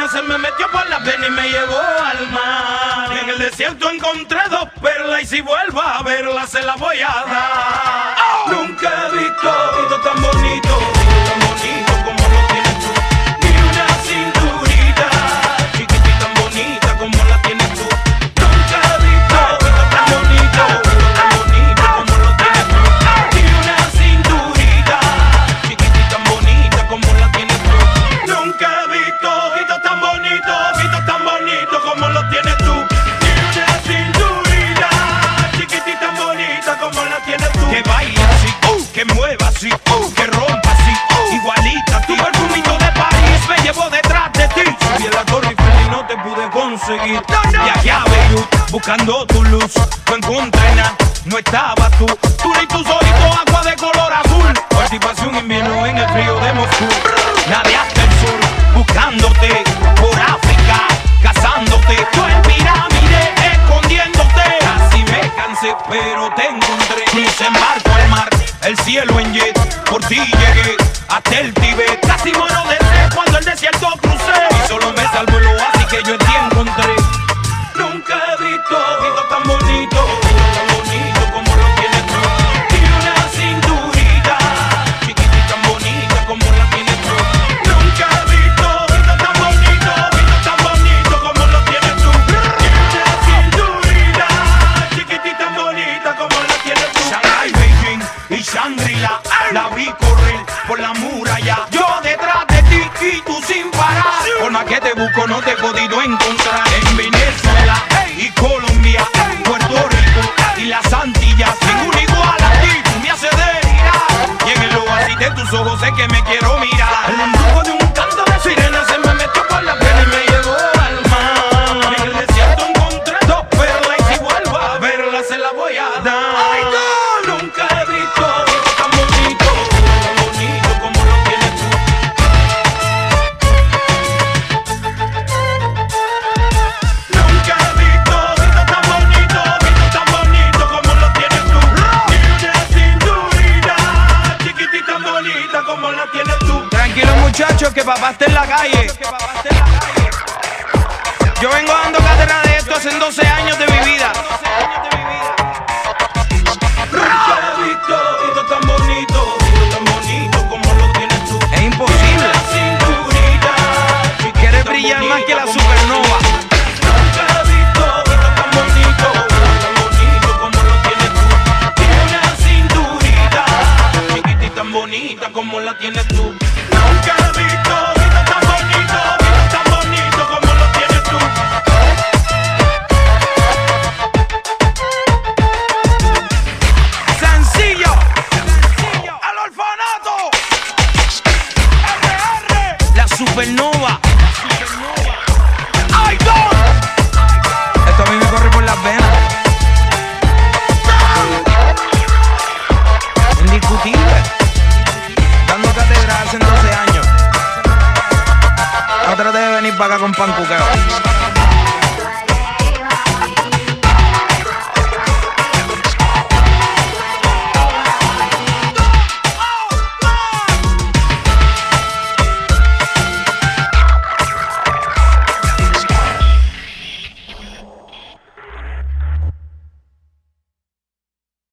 se me metió por la pena y me llevó al mar. En el desierto encontré dos perlas y si vuelvo a verla se las voy a dar. Nunca he visto tan bonito como lo tienes tú. Ni una cinturita chiquitita tan bonita como la tienes tú. Nunca he visto tan bonito como lo tienes tú. Ni una cinturita chiquitita tan bonita como la tienes tú. Nunca he visto tan bonito como lo tienes tú. Ni una cinturita chiquitita tan bonita como la tienes tú. Que baila así, que mueva así, que rompa así, igualita a ti. Tu perfumito de París me llevo detrás de ti. Subí a la Torre Eiffel y no te pude conseguir. Viajé a Beirut buscando tu luz. No encontré nada, no estabas tú. Tú ni tus ojitos, agua de color azul. Participación invierno en el frío de Moscú. Navegaste el sur buscándote por África, cazándote. Yo en pirámide escondiéndote. Casi me cansé, pero te encontré. Crucé en barco al mar, el cielo en jet. Por ti llegué hasta el Tíbet. Casi muero de sed cuando el desierto crucé. Y solo me salvó el oasis que yo en ti encontré. Nunca he visto tan bonito como lo tienes tú. Ni una cinturita chiquitita tan bonita como la tienes tú. Nunca he visto tan bonito como lo tienes tú. Ni una cinturita chiquitita tan bonita como la tienes tú. Shanghai, Beijing y Shangri-La, la vi correr por la muralla. Yo detrás de ti y tú sin parar. Por más que te busco no te he podido encontrar. En Venezuela y Colombia, Puerto Rico y las Antillas, ningún igual a ti, tú me haces delirar. Y en el oasis de tus ojos sé que me quiero mirar. El embrujo de un canto de sirena se me metió por la piel y me llevó al mar. En el desierto encontré dos perlas y si vuelvo a verla se la voy a dar. ¡Ay, no! Nunca he visto tan bonito como lo tienes tú. Nunca he visto tan bonito como lo tienes tú. Ni una cinturita chiquitita tan bonita como la tienes tú. Tranquilos muchachos, que papá está en la calle. Yo vengo dando cátedra de esto hace 12 años de mi vida. Nunca he visto tan bonito como lo tienes tú. Es imposible. Una cinturita chiquitita Quieres brillar más que la supernova. Nunca he visto tan bonito como lo tienes tú. Tiene una cinturita chiquitita tan bonita como la tienes tú. Nunca he visto tan bonito como lo tienes tú. Sencillo. Al orfanato. RR. La supernova. ¡Ay, no! Esto a mí me corre por las venas. Indiscutible. Dando cátedra hace 12 años. No trates de venir para acá con pancuqueo.